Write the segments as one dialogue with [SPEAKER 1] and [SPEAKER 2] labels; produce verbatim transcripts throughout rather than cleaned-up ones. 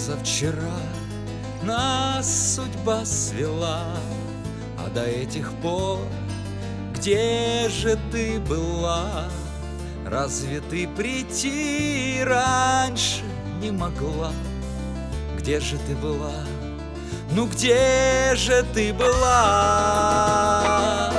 [SPEAKER 1] Позавчера нас судьба свела, а до этих пор где же ты была? Разве ты прийти раньше не могла? Где же ты была? Ну где же ты была?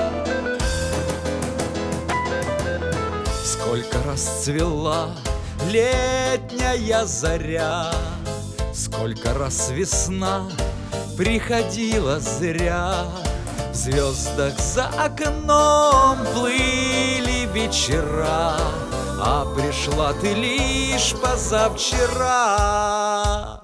[SPEAKER 1] Сколько расцвела летняя заря, сколько раз весна приходила зря. В звездах за окном плыли вечера, а пришла ты лишь позавчера.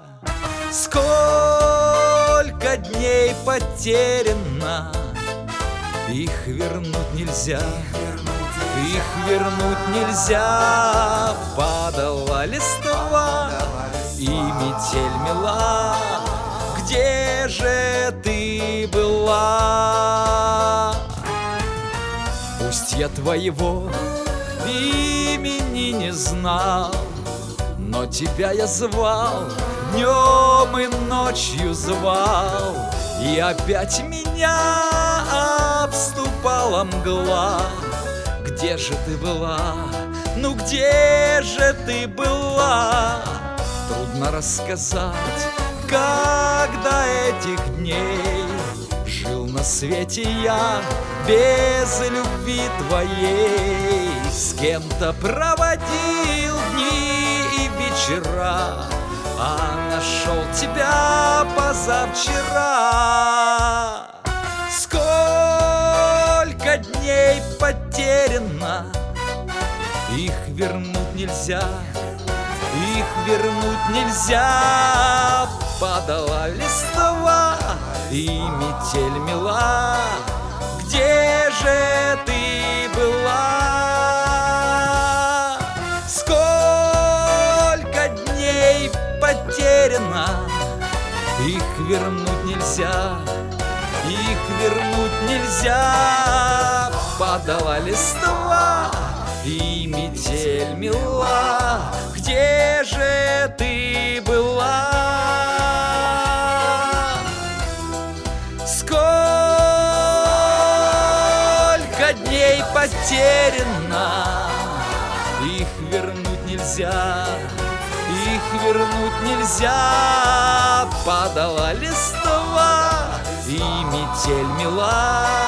[SPEAKER 1] Сколько дней потеряно, их вернуть нельзя, их вернуть нельзя. Падала листва и метель мела, где же ты была? Пусть я твоего имени не знал, но тебя я звал, днем и ночью звал, и опять меня обступала мгла. Где же ты была? Ну где же ты была? Трудно рассказать, как до этих дней жил на свете я без любви твоей. С кем-то проводил дни и вечера, а нашел тебя позавчера. Сколько дней потеряно, их вернуть нельзя, их вернуть нельзя. Падала листва и метель мела, где же ты была? Сколько дней потеряно, их вернуть нельзя, их вернуть нельзя. Падала листва и метель мела, где же ты была? Сколько дней потеряно, их вернуть нельзя, их вернуть нельзя. Падала листва и метель мела,